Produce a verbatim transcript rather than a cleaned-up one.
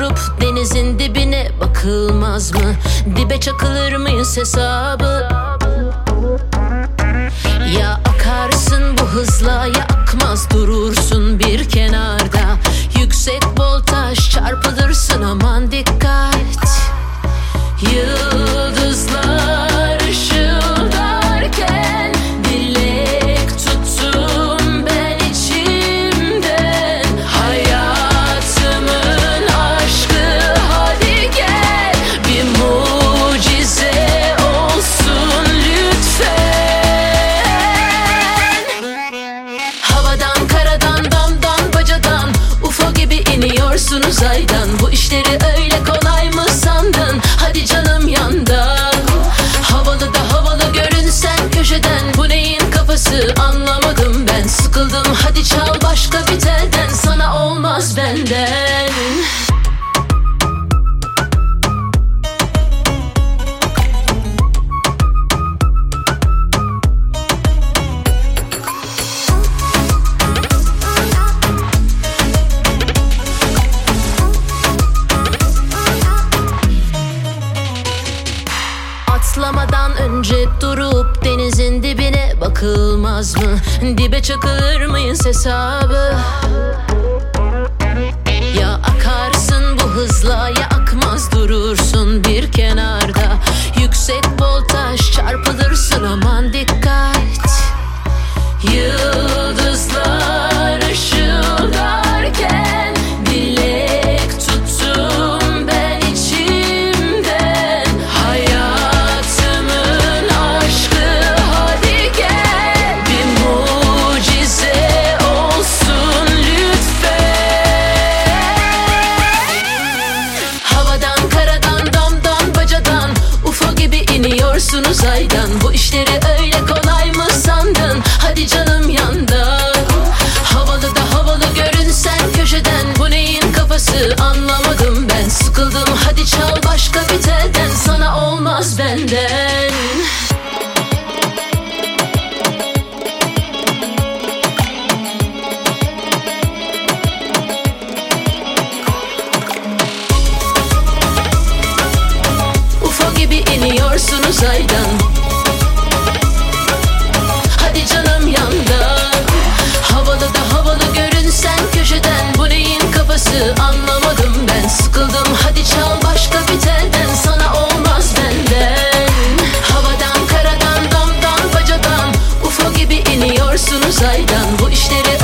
durup denizin dibine bakılmaz mı? Dibe çakılır mıyız hesabı? Ya akarsın bu hızla ya akmaz durursun bir kenarda. Yüksek voltaj çarpılırsın, aman dikkat. Yıldızlar ışıldarken dilek tuttum ben içimden. Hayatımın aşkı hadi gel, bir mucize olsun lütfen. Havadan karadan damdan bacadan U F O gibi iniyorsun uzaydan. Bu işleri öyle kolay mı sandın? Hadi canım yandan. Havalı da havalı görünsen köşeden. Bu neyin kafası anlamadım ben. Sıkıldım hadi çal başka bir telden. Sana olmaz benden. Atlamadan önce durup denizin dibine bakılmaz mı? Dibe çakılır mıyız hesabı? Ya akarsın bu hızla ya akmaz durursun bir kenarda. Yüksek voltaj çarpılırsın, aman dikkat. Yıldızlar ışıldarken dilek tuttum ben içimden. Hayatımın aşkı hadi gel, bir mucize olsun lütfen. Havadan karadan damdan bacadan U F O gibi iniyorsun uzaydan. Bu işleri öyle kolay mı sandın? Hadi canım yandan. Havalı da havalı görünsen köşeden. Bu neyin kafası anlamadım ben. Sıkıldım hadi çal başka bir telden. Sana olmaz benden. U F O gibi iniyorsun uzaydan. Hadi canım yandan. Havalı da havalı görünsen köşeden. Bu neyin kafası anlamadım ben. Sıkıldım hadi çal başka bir telden. Sana olmaz benden. Havadan karadan damdan bacadan U F O gibi iniyorsun uzaydan. Bu işleri